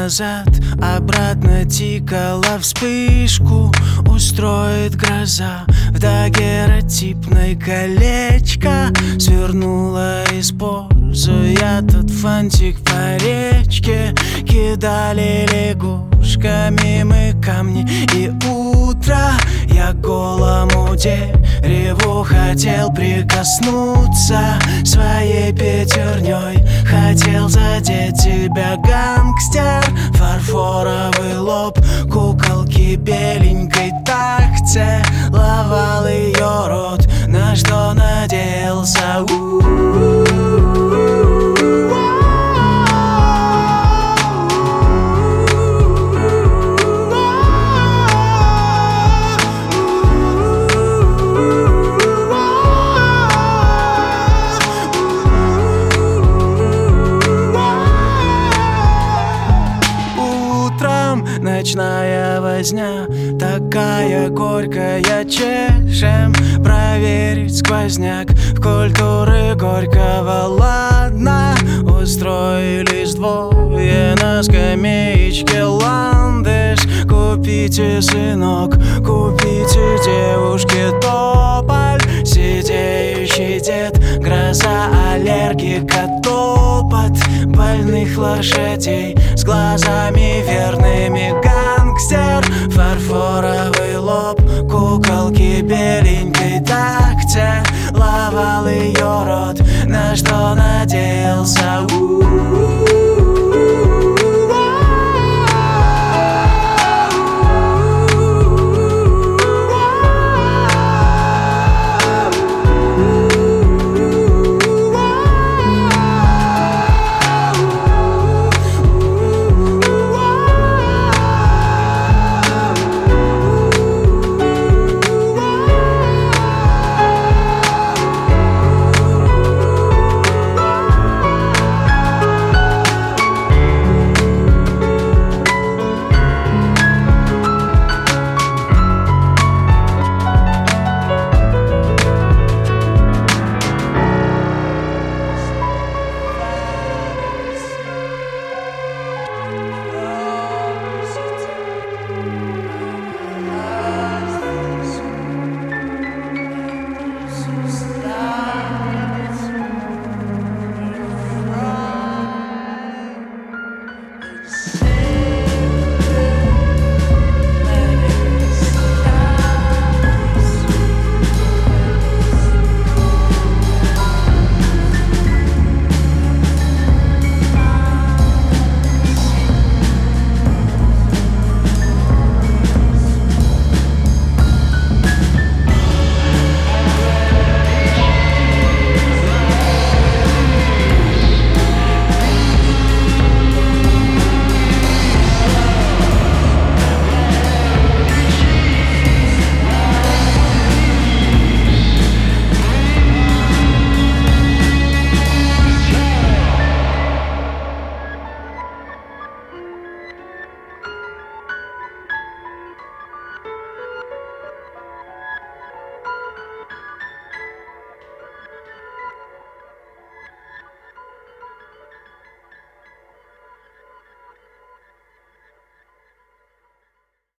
назад, обратно тикала вспышку. Устроит гроза в дагеротипной колечко. Свернула, используя тот фантик по речке. Кидали лягушками мы камни и утро. Я к голому дереву хотел прикоснуться своей пятерней. Хотел задеть тебя, гангстер. Фарфоровый лоб куколки беленькой так целовал ее рот, на что надеялся. Ночная возня, такая горькая, чешем проверить сквозняк. В культуры Горького ладно, устроились двое на скамеечке. Ландыш, купите, сынок, купите девушке тополь. Сидеющий дед, гроза аллергика, топот больных лошадей с глазами верными